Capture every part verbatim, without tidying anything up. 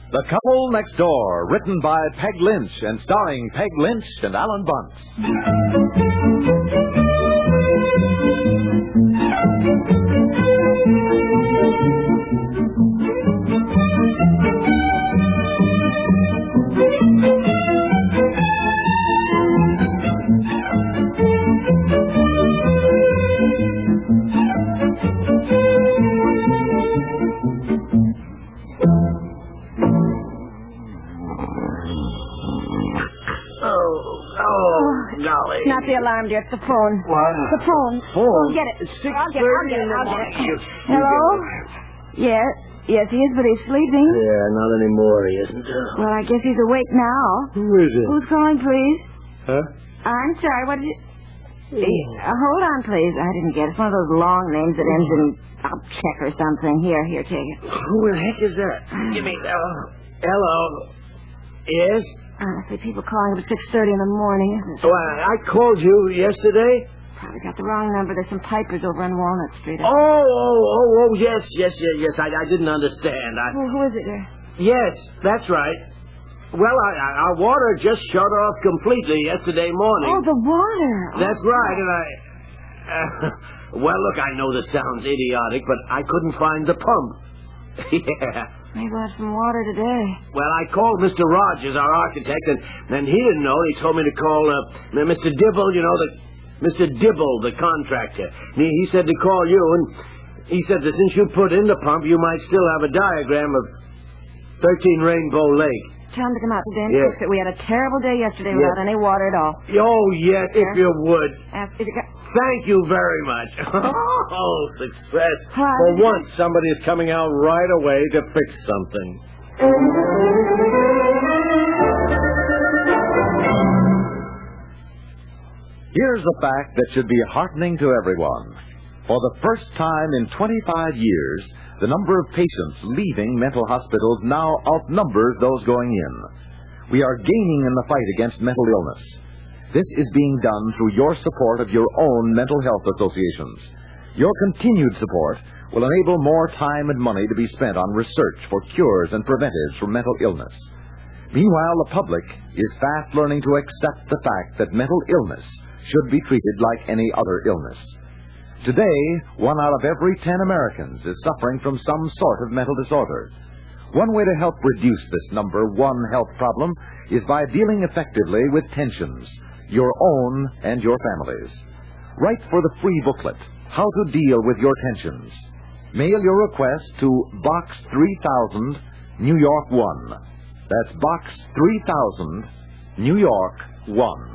The Couple Next Door, written by Peg Lynch and starring Peg Lynch and Alan Bunce. Not the alarm, dear. It's the phone. What? The phone. Phone? Oh, get it. It's six I'll get it. I'll thirty get it. in the I'll get morning. it. You, Hello? Yes. Yes, he is, but he's sleeping. Yeah, not anymore, he isn't. Well, I guess he's awake now. Who is it? Who's calling, please? Huh? I'm sorry. What did you... Uh, hold on, please. I didn't get it. It's one of those long names that ends in... I'll check or something. Here, here, take it. Who the heck is that? Give me... Uh, hello? Yes? Honestly, people calling at six thirty in the morning. Oh, I, I called you yesterday. Probably got the wrong number. There's some pipers over on Walnut Street. Oh, oh, oh, oh, yes, yes, yes, yes. I, I didn't understand. I... Who, who is it, dear? Yes, that's right. Well, I, I, our water just shut off completely yesterday morning. Oh, the water. That's oh. right, and I... Uh, well, look, I know this sounds idiotic, but I couldn't find the pump. Yeah. Maybe we'll have some water today. Well, I called Mister Rogers, our architect, and, and he didn't know. He told me to call uh, Mister Dibble, you know, the Mister Dibble, the contractor. He, he said to call you, and he said that since you put in the pump, you might still have a diagram of thirteen Rainbow Lake. Tell him to come out today and Yes. fix it. We had a terrible day yesterday Yes. without any water at all. Oh, yes, if you would. Uh, is it got... Thank you very much. Oh, success. What? For once, somebody is coming out right away to fix something. Here's a fact that should be heartening to everyone. For the first time in twenty-five years, the number of patients leaving mental hospitals now outnumbers those going in. We are gaining in the fight against mental illness. This is being done through your support of your own mental health associations. Your continued support will enable more time and money to be spent on research for cures and preventives for mental illness. Meanwhile, the public is fast learning to accept the fact that mental illness should be treated like any other illness. Today, one out of every ten Americans is suffering from some sort of mental disorder. One way to help reduce this number one health problem is by dealing effectively with tensions, your own and your family's. Write for the free booklet, How to Deal with Your Tensions. Mail your request to Box three thousand, New York one. That's Box three thousand, New York one.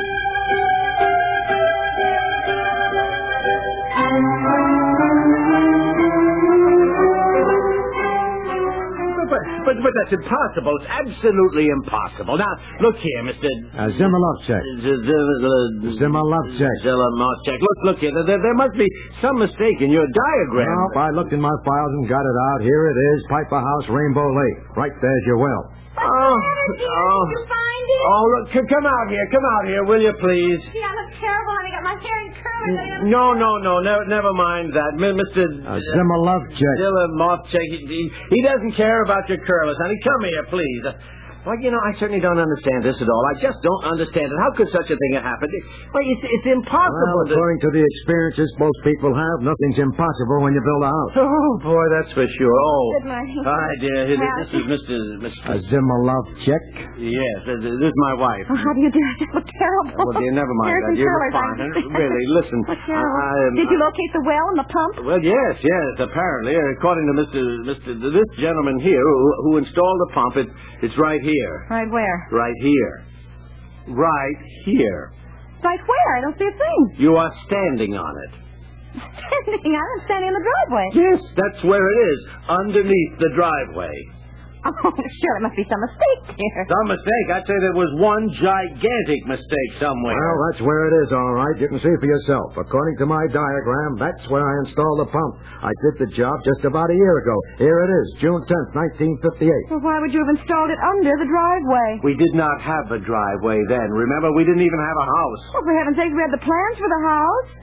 But, but, but that's impossible. It's absolutely impossible. Now, look here, Mister Uh, Zimilovchek. Zimilovchek. Zimilovchek. Look, look here. There, there must be some mistake in your diagram. Well, I looked in my files and got it out. Here it is, Piper House, Rainbow Lake. Right there's your well. Oh, oh. Did you find it? Oh, look, c- come out here. Come out here, will you, please? See, I look terrible, honey. I got my hair in curly. No, no, no. Never, never mind that. M- Mister Uh, Zimilovchek. Zimilovchek, he, he, he doesn't care about your curlers, honey. Come here, please. Uh, well, you know, I certainly don't understand this at all. I just don't understand it. How could such a thing have happened? Well, it's, it's impossible Well, to... according to the experiences most people have, nothing's impossible when you build a house. Oh, boy, that's for sure. Oh. Good morning. Hi, dear. This, Well- this is Mister Mister Uh, Zimilovchek. Yes, this is this is my wife. Oh, how do you do? I just look terrible. Well, dear, never mind Hair's that. in You're curlers. fine. I'm- Really, listen. What's wrong? I, I, um, Did you locate the well and the pump? Well, yes, yes. Apparently, according to Mister Mister This gentleman here who, who installed the pump, it, it's right here, Right where? right here, right here. Right where? I don't see a thing. You are standing on it. Standing. I'm standing in the driveway. Yes, that's where it is, underneath the driveway. Oh, sure. It must be some mistake here. Some mistake. I'd say there was one gigantic mistake somewhere. Well, that's where it is, all right. You can see for yourself. According to my diagram, that's where I installed the pump. I did the job just about a year ago. Here it is, June tenth, nineteen fifty-eight. Well, why would you have installed it under the driveway? We did not have a driveway then. Remember, we didn't even have a house. Well, for heaven's sake, we had the plans for the house.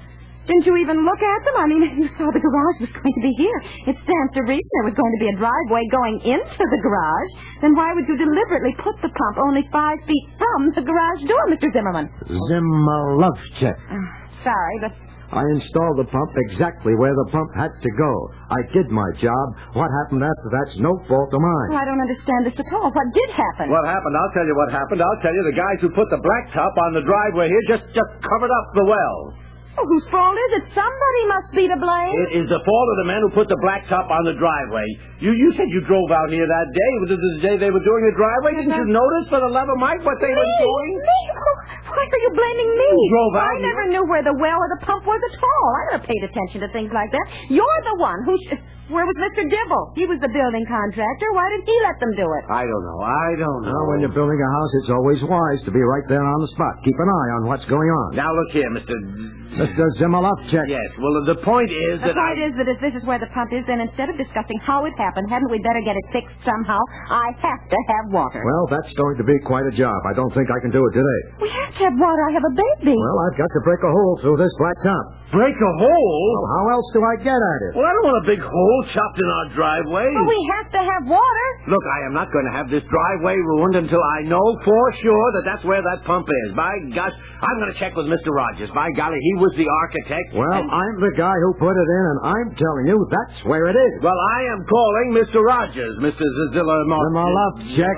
Didn't you even look at them? I mean, you saw the garage was going to be here. It stands to reason there was going to be a driveway going into the garage. Then why would you deliberately put the pump only five feet from the garage door, Mister Zimmerman? Zimmerlovchek. Uh, sorry, but... I installed the pump exactly where the pump had to go. I did my job. What happened after that's no fault of mine. Oh, I don't understand this at all. What did happen? What happened? I'll tell you what happened. I'll tell you the guys who put the blacktop on the driveway here just, just covered up the well. Oh, whose fault is it? Somebody must be to blame. It is the fault of the men who put the blacktop on the driveway. You you said you drove out here that day. Was it the day they were doing the driveway? Didn't you notice for the love of Mike what they me? were doing? Me? Why are you blaming me? You drove out I here. never knew where the well or the pump was at all. I never paid attention to things like that. You're the one who... Sh- Where was Mister Dibble? He was the building contractor. Why did he let them do it? I don't know. I don't know. Well, when you're building a house, it's always wise to be right there on the spot. Keep an eye on what's going on. Now look here, Mister Mister Zimmerlovchek. Yes, well, the point is The that point I... is that if this is where the pump is, then instead of discussing how it happened, hadn't we better get it fixed somehow? I have to have water. Well, that's going to be quite a job. I don't think I can do it today. We have to have water. I have a baby. Well, I've got to break a hole through this blacktop. Break a hole? Well, how else do I get at it? Well, I don't want a big hole chopped in our driveway. But we have to have water. Look, I am not going to have this driveway ruined until I know for sure that that's where that pump is. By gosh, I'm going to check with Mister Rogers. By golly, he was the architect. Well, and... I'm the guy who put it in, and I'm telling you that's where it is. Well, I am calling Mister Rogers, Mister Zilla... Zimmerlovchek.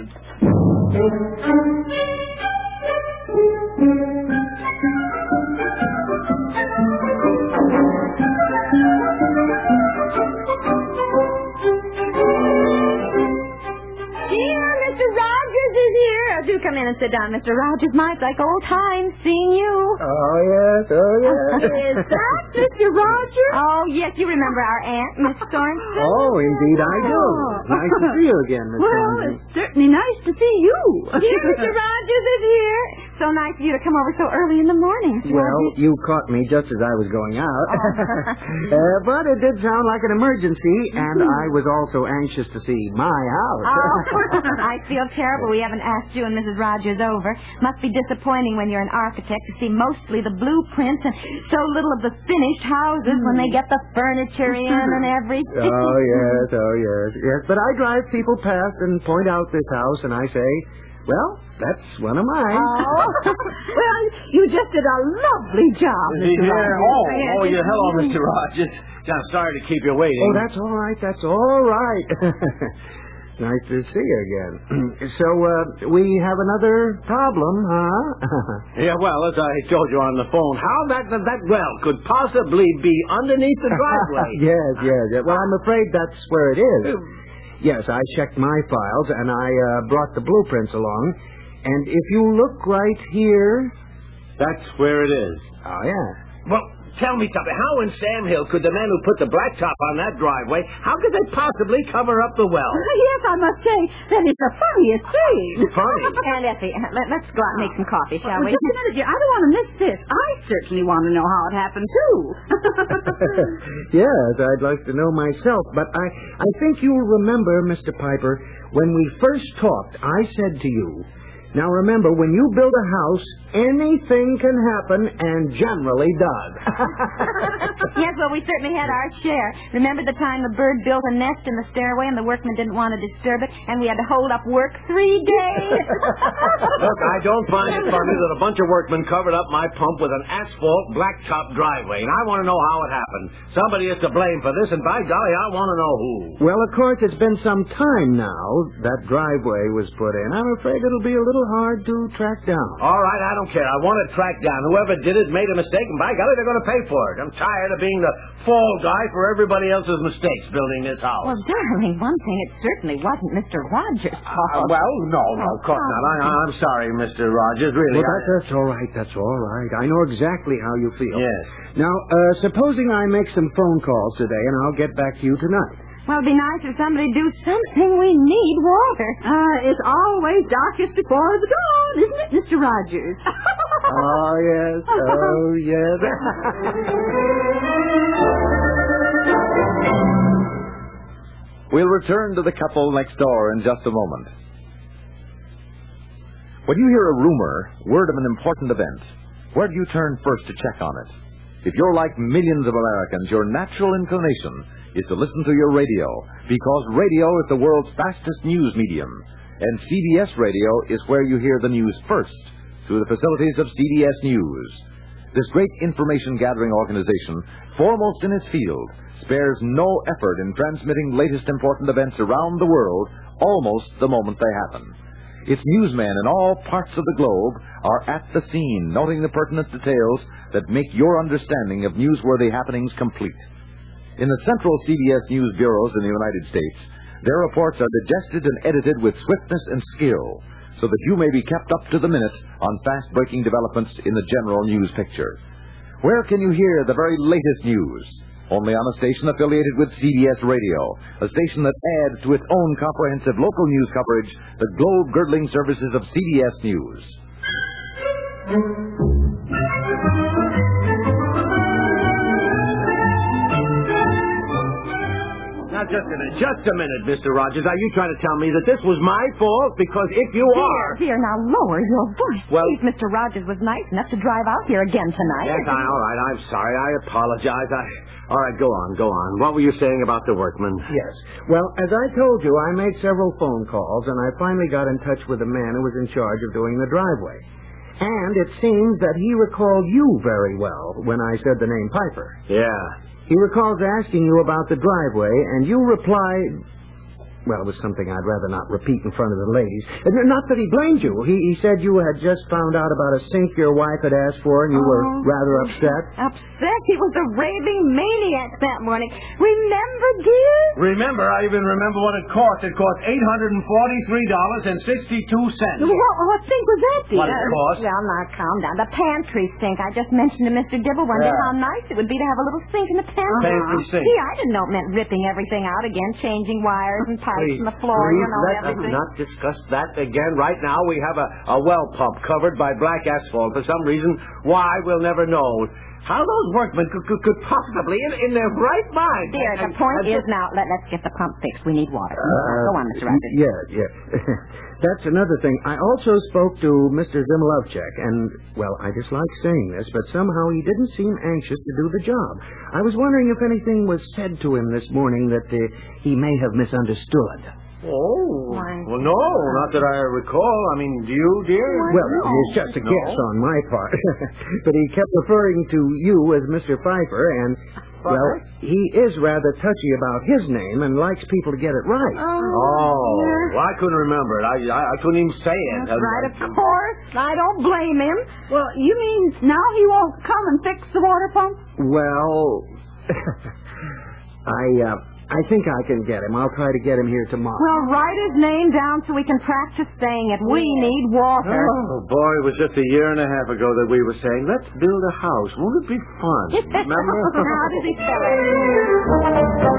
Mister Rogers is here. Oh, do come in and sit down, Mister Rogers. My, it's like old times seeing you. Oh, yes, oh, yes. Is that Mister Rogers? Oh, yes, you remember our aunt, Miss Thornton? Oh, indeed I do. Oh. Nice to see you again, Miss Well, Thornton. it's certainly nice to see you. Dear Mister Rogers is here. So nice of you to come over so early in the morning, Mister Well, Rogers. you caught me just as I was going out. Oh. uh, but it did sound like an emergency, and I was also anxious to see my house. Oh, I feel terrible we haven't asked you and Missus Rogers over. Must be disappointing when you're an architect to see mostly the blueprints and so little of the finished houses when they get the furniture in and everything. Oh, yes, oh, yes, yes. But I drive people past and point out this house, and I say, well, that's one of mine. Oh, well, you just did a lovely job, Mister Yeah, Rogers. oh, oh, yeah, hello, Mister Rogers. I'm sorry to keep you waiting. Oh, that's all right, that's all right. Nice to see you again. So, uh, we have another problem, huh? Yeah, well, as I told you on the phone, how that that, that well could possibly be underneath the driveway. yes, yes, yes. Well, I'm afraid that's where it is. Yes, I checked my files, and I uh, brought the blueprints along. And if you look right here... That's where it is. Oh, yeah. Well, tell me something. How in Sam Hill could the men who put the blacktop on that driveway, how could they possibly cover up the well? Yes, I must say that is the funniest thing. Funny? Aunt Effie, let, let's go out and make some coffee, shall Well, we? just a minute, dear. I don't want to miss this. I certainly want to know how it happened, too. Yes, I'd like to know myself, but I, I think you'll remember, Mister Piper, when we first talked, I said to you, now remember, when you build a house, anything can happen, and generally does. Yes, well, we certainly had our share. Remember the time the bird built a nest in the stairway and the workmen didn't want to disturb it, and we had to hold up work three days? Look, I don't find it funny that a bunch of workmen covered up my pump with an asphalt blacktop driveway, and I want to know how it happened. Somebody is to blame for this, and by golly, I want to know who. Well, of course, it's been some time now that driveway was put in. I'm afraid it'll be a little hard to track down. All right, I don't care. I want it tracked down. Whoever did it made a mistake, and by golly, they're going to pay for it. I'm tired of being the fall guy for everybody else's mistakes building this house. Well, darling, one thing, it certainly wasn't Mister Rogers' fault. Uh, well, no, no, of course not. I, I'm sorry, Mister Rogers, really. Well, I... that, that's all right. That's all right. I know exactly how you feel. Yes. Now, uh, supposing I make some phone calls today, and I'll get back to you tonight. Well, it'd be nice if somebody do something. We need water. Uh, it's always darkest before the dawn, isn't it, Mister Rogers? Oh, yes. Oh, yes. We'll return to the couple next door in just a moment. When you hear a rumor, word of an important event, where do you turn first to check on it? If you're like millions of Americans, your natural inclination is to listen to your radio, because radio is the world's fastest news medium, and C B S Radio is where you hear the news first, through the facilities of C B S News. This great information-gathering organization, foremost in its field, spares no effort in transmitting latest important events around the world almost the moment they happen. Its newsmen in all parts of the globe are at the scene, noting the pertinent details that make your understanding of newsworthy happenings complete. In the central C B S News bureaus in the United States, their reports are digested and edited with swiftness and skill, so that you may be kept up to the minute on fast-breaking developments in the general news picture. Where can you hear the very latest news? Only on a station affiliated with C B S Radio, a station that adds to its own comprehensive local news coverage the globe-girdling services of C B S News. Now, just a minute, just a minute, Mister Rogers. Are you trying to tell me that this was my fault? Because if you Dear, are... dear, now lower your voice. Well- Please, Mister Rogers was nice enough to drive out here again tonight. Yes, I, all right, I'm sorry. I apologize. I... All right, go on, go on. What were you saying about the workman? Yes. Well, as I told you, I made several phone calls, and I finally got in touch with the man who was in charge of doing the driveway. And it seems that he recalled you very well when I said the name Piper. Yeah. He recalls asking you about the driveway, and you replied... Well, it was something I'd rather not repeat in front of the ladies. And not that he blamed you. He, he said you had just found out about a sink your wife had asked for, and you were Oh. rather upset. Upset? He was a raving maniac that morning. Remember, dear? Remember, I even remember what it cost. It cost eight hundred forty-three dollars and sixty-two cents. What, what sink was that, dear? What it cost? Well, now, calm down. The pantry sink. I just mentioned to Mister Dibble one day Yeah. how nice it would be to have a little sink in the pantry. Pantry sink. See, I didn't know it meant ripping everything out again, changing wires and pipes Please, from the floor, please, you know, let us everything. not discuss that again. Right now, we have a, a well pump covered by black asphalt. For some reason, why, we'll never know. How those workmen could, could, could possibly, in, in their right mind... Dear, the and- point and- is now, let, let's get the pump fixed. We need water. Uh, Go on, Mister Rogers. Yes, yes. That's another thing. I also spoke to Mister Zimilovchek, and, well, I dislike saying this, but somehow he didn't seem anxious to do the job. I was wondering if anything was said to him this morning that uh, he may have misunderstood. Oh, Why? well, no, not that I recall. I mean, do you, dear? Well, no. it's just a No. guess on my part. But he kept referring to you as Mister Pfeiffer, and, well, he is rather touchy about his name and likes people to get it right. Oh, well, I couldn't remember it. I, I, I couldn't even say it. That's right, of course. I don't blame him. Well, you mean now he won't come and fix the water pump? Well, I, uh, I think I can get him. I'll try to get him here tomorrow. Well, write his name down so we can practice saying it. We need water. Oh, boy, it was just a year and a half ago that we were saying, let's build a house. Won't it be fun? Remember? How did he spell it?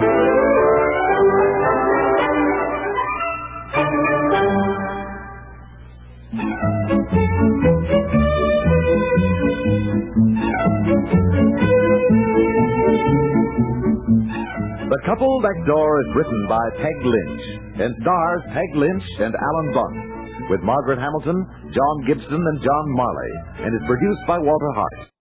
The Couple Next Door is written by Peg Lynch and stars Peg Lynch and Alan Bunce, with Margaret Hamilton, John Gibson, and John Marley, and is produced by Walter Hart.